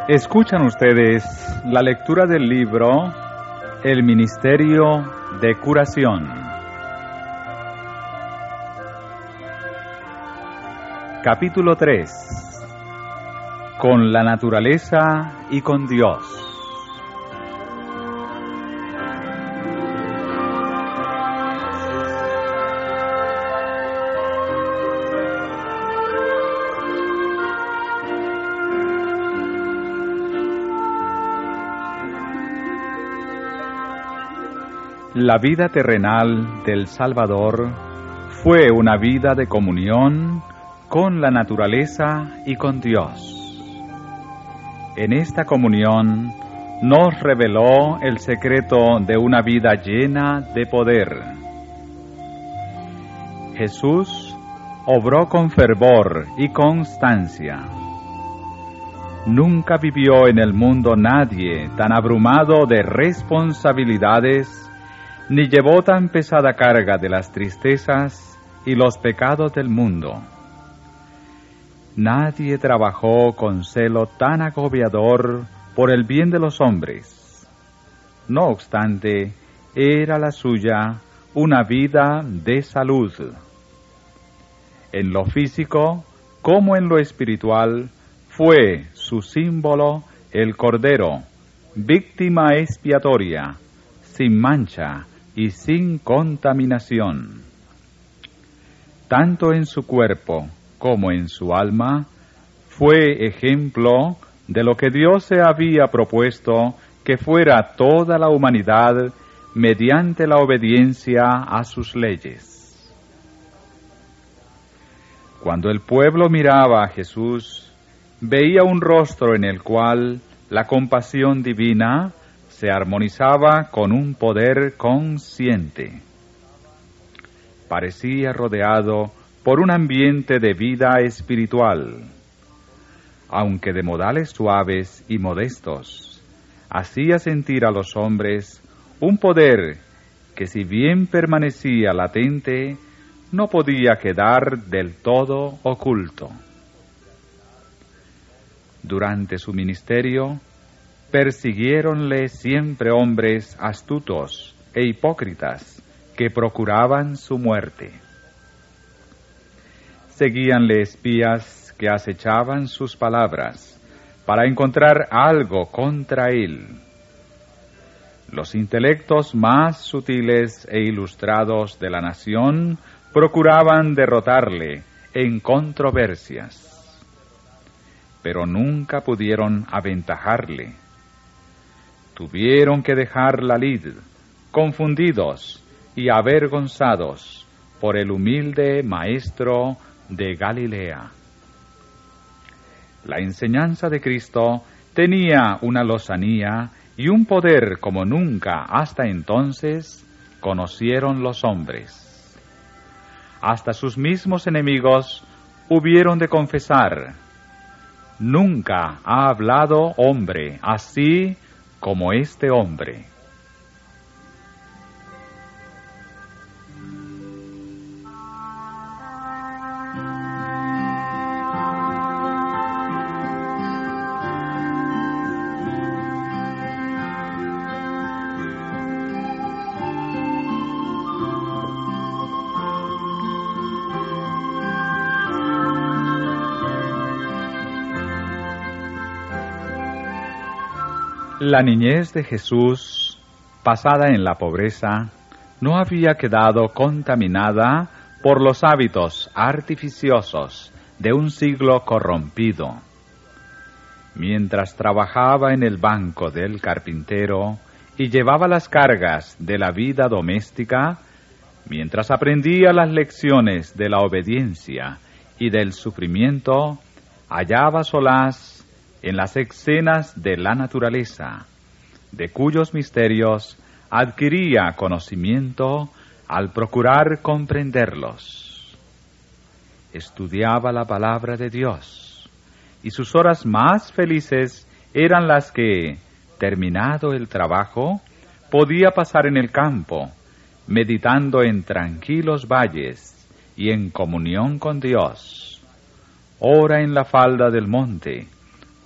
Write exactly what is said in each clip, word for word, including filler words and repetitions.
Escuchan ustedes la lectura del libro El Ministerio de Curación. Capítulo tres. Con la naturaleza y con Dios. La vida terrenal del Salvador fue una vida de comunión con la naturaleza y con Dios. En esta comunión nos reveló el secreto de una vida llena de poder. Jesús obró con fervor y constancia. Nunca vivió en el mundo nadie tan abrumado de responsabilidades, ni llevó tan pesada carga de las tristezas y los pecados del mundo. Nadie trabajó con celo tan agobiador por el bien de los hombres. No obstante, era la suya una vida de salud. En lo físico, como en lo espiritual, fue su símbolo el Cordero, víctima expiatoria, sin mancha y sin contaminación. Tanto en su cuerpo como en su alma, fue ejemplo de lo que Dios se había propuesto que fuera toda la humanidad mediante la obediencia a sus leyes. Cuando el pueblo miraba a Jesús, veía un rostro en el cual la compasión divina se armonizaba con un poder consciente. Parecía rodeado por un ambiente de vida espiritual. Aunque de modales suaves y modestos, hacía sentir a los hombres un poder que, si bien permanecía latente, no podía quedar del todo oculto. Durante su ministerio, persiguiéronle siempre hombres astutos e hipócritas que procuraban su muerte. Seguíanle espías que acechaban sus palabras para encontrar algo contra él. Los intelectos más sutiles e ilustrados de la nación procuraban derrotarle en controversias, pero nunca pudieron aventajarle. Tuvieron que dejar la lid, confundidos y avergonzados por el humilde maestro de Galilea. La enseñanza de Cristo tenía una lozanía y un poder como nunca hasta entonces conocieron los hombres. Hasta sus mismos enemigos hubieron de confesar: nunca ha hablado hombre así como este hombre. La niñez de Jesús, pasada en la pobreza, no había quedado contaminada por los hábitos artificiosos de un siglo corrompido. Mientras trabajaba en el banco del carpintero y llevaba las cargas de la vida doméstica, mientras aprendía las lecciones de la obediencia y del sufrimiento, hallaba solaz en las escenas de la naturaleza, de cuyos misterios adquiría conocimiento al procurar comprenderlos. Estudiaba la palabra de Dios, y sus horas más felices eran las que, terminado el trabajo, podía pasar en el campo, meditando en tranquilos valles y en comunión con Dios, ora en la falda del monte,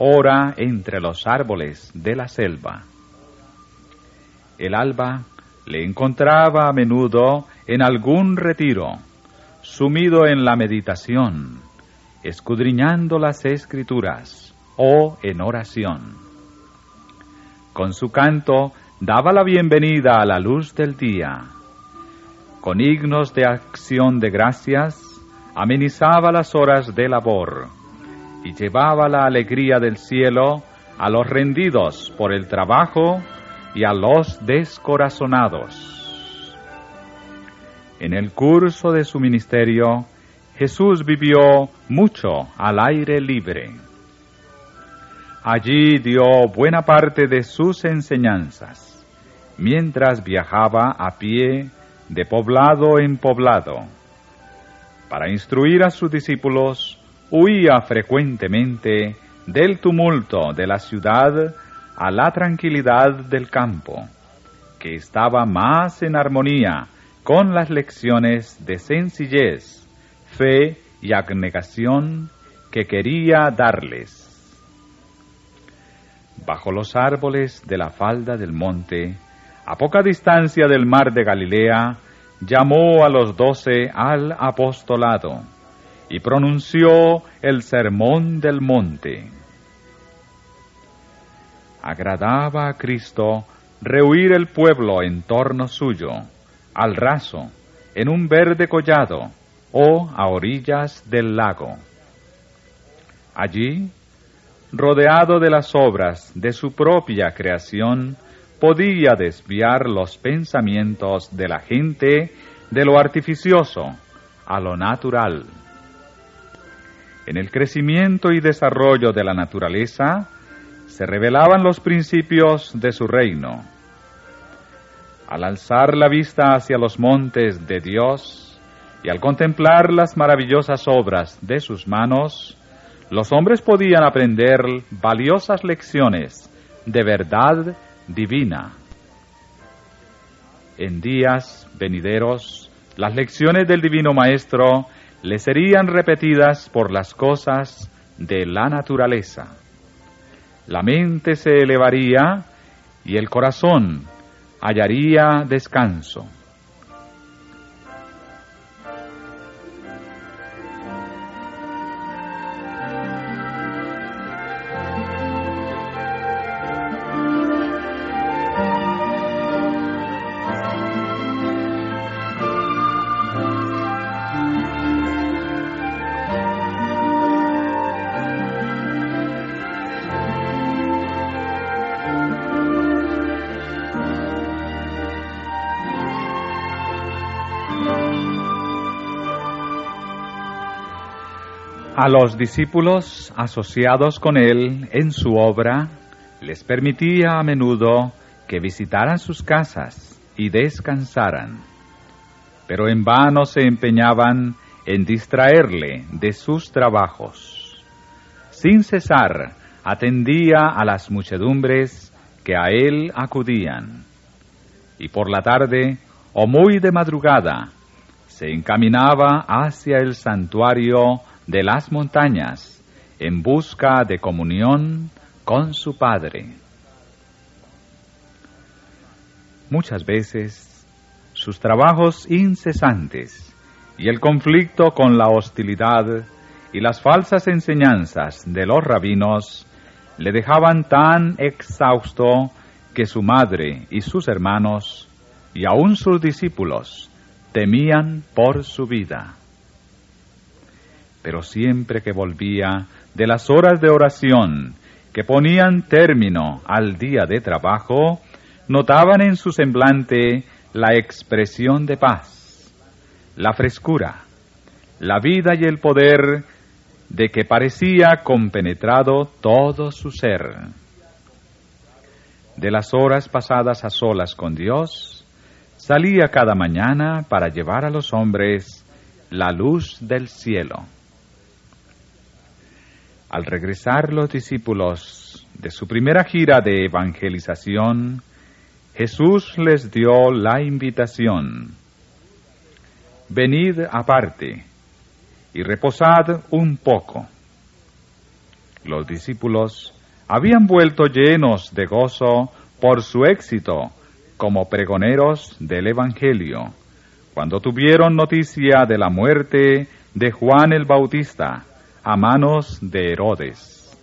ora entre los árboles de la selva. El alba le encontraba a menudo en algún retiro, sumido en la meditación, escudriñando las escrituras o en oración. Con su canto daba la bienvenida a la luz del día. Con himnos de acción de gracias, amenizaba las horas de labor y llevaba la alegría del cielo a los rendidos por el trabajo y a los descorazonados. En el curso de su ministerio, Jesús vivió mucho al aire libre. Allí dio buena parte de sus enseñanzas, mientras viajaba a pie de poblado en poblado. Para instruir a sus discípulos, huía frecuentemente del tumulto de la ciudad a la tranquilidad del campo, que estaba más en armonía con las lecciones de sencillez, fe y abnegación que quería darles. Bajo los árboles de la falda del monte, a poca distancia del mar de Galilea, llamó a los doce al apostolado y pronunció el sermón del monte. Agradaba a Cristo rehuir el pueblo en torno suyo, al raso, en un verde collado o a orillas del lago. Allí, rodeado de las obras de su propia creación, podía desviar los pensamientos de la gente de lo artificioso a lo natural. En el crecimiento y desarrollo de la naturaleza se revelaban los principios de su reino. Al alzar la vista hacia los montes de Dios y al contemplar las maravillosas obras de sus manos, los hombres podían aprender valiosas lecciones de verdad divina. En días venideros, las lecciones del Divino Maestro le serían repetidas por las cosas de la naturaleza. La mente se elevaría y el corazón hallaría descanso. A los discípulos asociados con él en su obra, les permitía a menudo que visitaran sus casas y descansaran, pero en vano se empeñaban en distraerle de sus trabajos. Sin cesar, atendía a las muchedumbres que a él acudían, y por la tarde, o muy de madrugada, se encaminaba hacia el santuario de las montañas, en busca de comunión con su Padre. Muchas veces, sus trabajos incesantes y el conflicto con la hostilidad y las falsas enseñanzas de los rabinos le dejaban tan exhausto que su madre y sus hermanos, y aun sus discípulos, temían por su vida. Pero siempre que volvía de las horas de oración que ponían término al día de trabajo, notaban en su semblante la expresión de paz, la frescura, la vida y el poder de que parecía compenetrado todo su ser. De las horas pasadas a solas con Dios, salía cada mañana para llevar a los hombres la luz del cielo. Al regresar los discípulos de su primera gira de evangelización, Jesús les dio la invitación: venid aparte y reposad un poco. Los discípulos habían vuelto llenos de gozo por su éxito como pregoneros del Evangelio, cuando tuvieron noticia de la muerte de Juan el Bautista a manos de Herodes.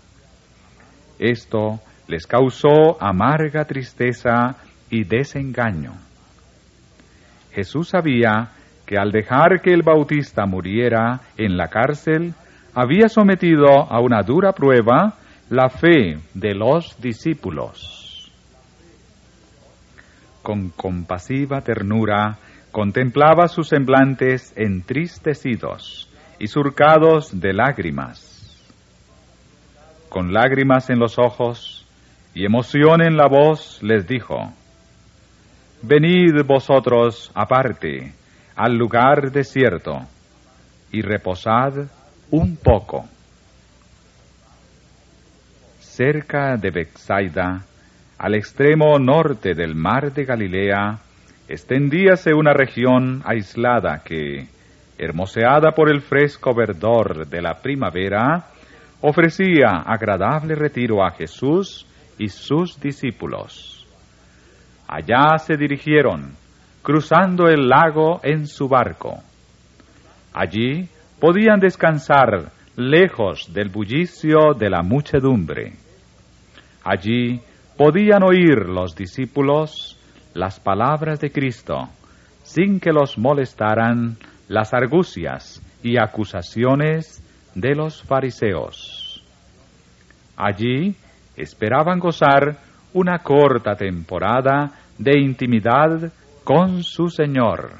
Esto les causó amarga tristeza y desengaño. Jesús sabía que al dejar que el Bautista muriera en la cárcel, había sometido a una dura prueba la fe de los discípulos. Con compasiva ternura contemplaba sus semblantes entristecidos y surcados de lágrimas. Con lágrimas en los ojos y emoción en la voz les dijo: «Venid vosotros aparte al lugar desierto y reposad un poco». Cerca de Betsaida, al extremo norte del mar de Galilea, extendíase una región aislada que, hermoseada por el fresco verdor de la primavera, ofrecía agradable retiro a Jesús y sus discípulos. Allá se dirigieron, cruzando el lago en su barco. Allí podían descansar lejos del bullicio de la muchedumbre. Allí podían oír los discípulos las palabras de Cristo, sin que los molestaran las argucias y acusaciones de los fariseos. Allí esperaban gozar una corta temporada de intimidad con su Señor.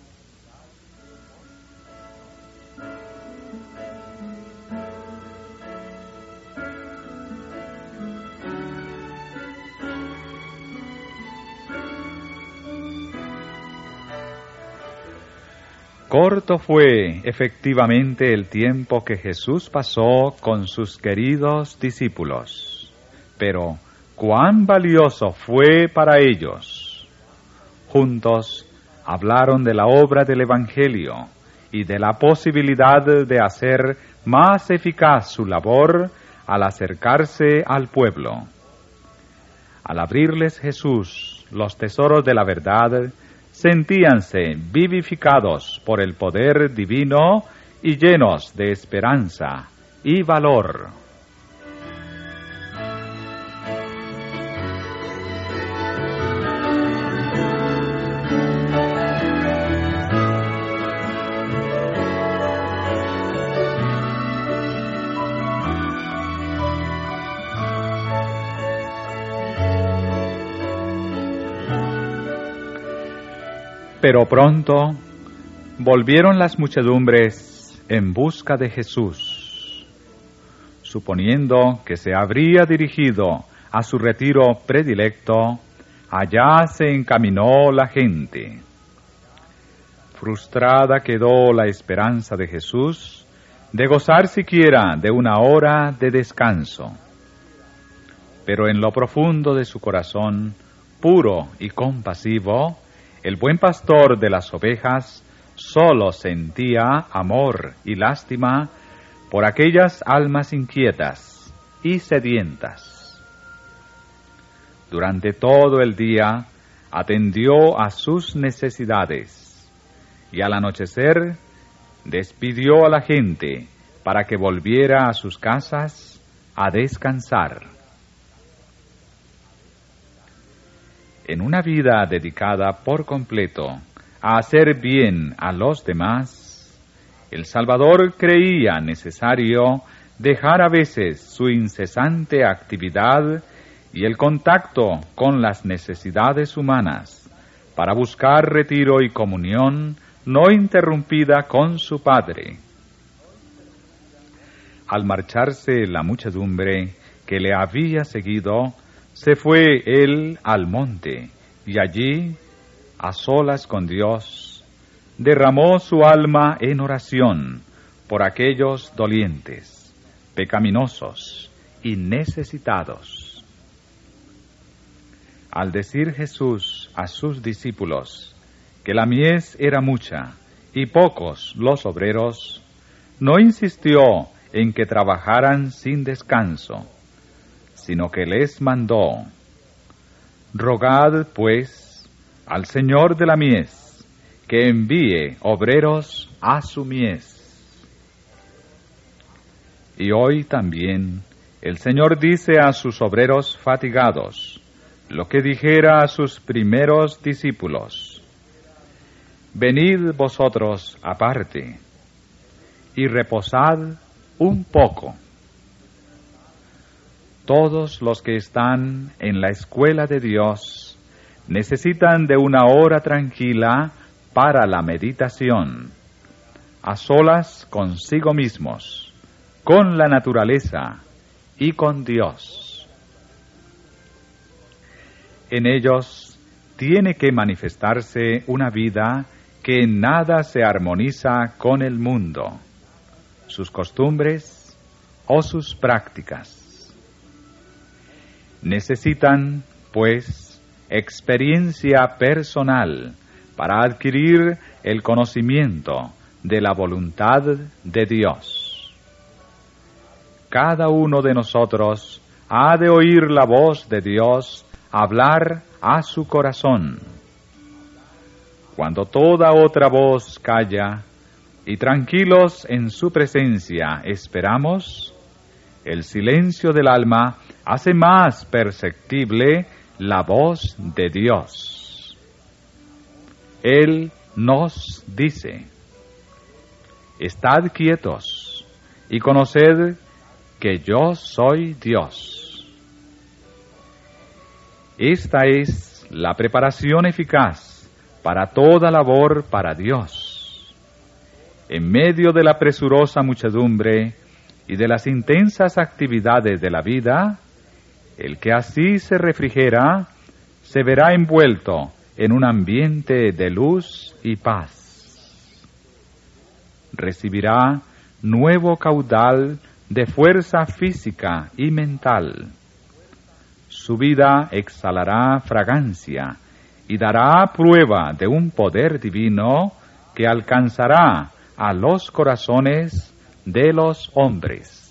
Corto fue efectivamente el tiempo que Jesús pasó con sus queridos discípulos, pero cuán valioso fue para ellos. Juntos hablaron de la obra del Evangelio y de la posibilidad de hacer más eficaz su labor al acercarse al pueblo. Al abrirles Jesús los tesoros de la verdad, sentíanse vivificados por el poder divino y llenos de esperanza y valor. Pero pronto volvieron las muchedumbres en busca de Jesús. Suponiendo que se habría dirigido a su retiro predilecto, allá se encaminó la gente. Frustrada quedó la esperanza de Jesús de gozar siquiera de una hora de descanso. Pero en lo profundo de su corazón, puro y compasivo, el buen pastor de las ovejas solo sentía amor y lástima por aquellas almas inquietas y sedientas. Durante todo el día atendió a sus necesidades y al anochecer despidió a la gente para que volviera a sus casas a descansar. En una vida dedicada por completo a hacer bien a los demás, el Salvador creía necesario dejar a veces su incesante actividad y el contacto con las necesidades humanas para buscar retiro y comunión no interrumpida con su Padre. Al marcharse la muchedumbre que le había seguido, se fue él al monte, y allí, a solas con Dios, derramó su alma en oración por aquellos dolientes, pecaminosos y necesitados. Al decir Jesús a sus discípulos que la mies era mucha y pocos los obreros, no insistió en que trabajaran sin descanso. sino que les mandó: rogad, pues, al Señor de la mies, que envíe obreros a su mies. Y hoy también el Señor dice a sus obreros fatigados lo que dijera a sus primeros discípulos: venid vosotros aparte y reposad un poco. Todos los que están en la escuela de Dios necesitan de una hora tranquila para la meditación, a solas consigo mismos, con la naturaleza y con Dios. En ellos tiene que manifestarse una vida que en nada se armoniza con el mundo, sus costumbres o sus prácticas. Necesitan, pues, experiencia personal para adquirir el conocimiento de la voluntad de Dios. Cada uno de nosotros ha de oír la voz de Dios hablar a su corazón. Cuando toda otra voz calla y tranquilos en su presencia esperamos, el silencio del alma hace más perceptible la voz de Dios. Él nos dice: estad quietos y conoced que yo soy Dios. Esta es la preparación eficaz para toda labor para Dios. En medio de la presurosa muchedumbre y de las intensas actividades de la vida, el que así se refrigera se verá envuelto en un ambiente de luz y paz. Recibirá nuevo caudal de fuerza física y mental. Su vida exhalará fragancia y dará prueba de un poder divino que alcanzará a los corazones de los hombres.